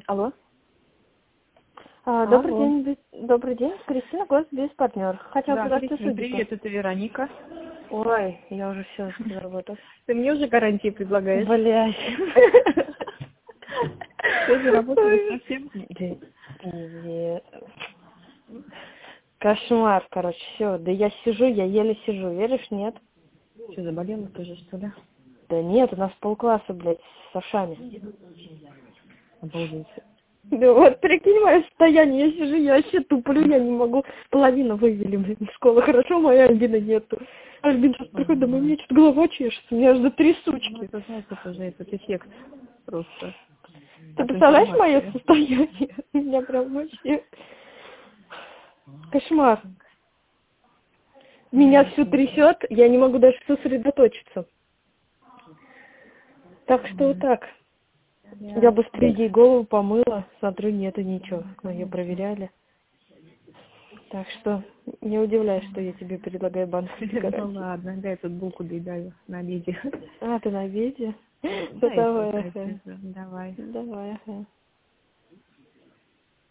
Алло. Алло. Добрый день, Кристина, гость без партнер. Хотела Да, сказать, Кристина, привет, это Вероника. Ой, я уже все заработала. Ты мне уже гарантии предлагаешь? Блядь. Ты заработала совсем? Кошмар, короче, все. Да я сижу, я еле сижу, веришь, нет? Что, заболела тоже, что ли? Да нет, у нас полкласса, блядь, с ушами. Обалдеть. Да вот, прикинь, мое состояние, я сижу, я вообще туплю, я не могу. Половину вывели, блин, из школы. Хорошо, моя Альбина нету. Альбин сейчас приходит домой, у меня что-то голова чешется, у меня аж три сучки. Ну, это, знаешь, это же этот эффект просто. Ты представляешь мое состояние? У меня прям вообще кошмар. Меня всю трясет, я не могу даже сосредоточиться. Так что вот так. Я быстрее ей голову помыла, смотрю, нету ничего. Мы ее проверяли. Так что не удивляйся, что я тебе предлагаю банковские гарантии. Ну ладно, дай тут булку доедаю на обеде. А, ты на обеде? Да, Давай, давай. давай.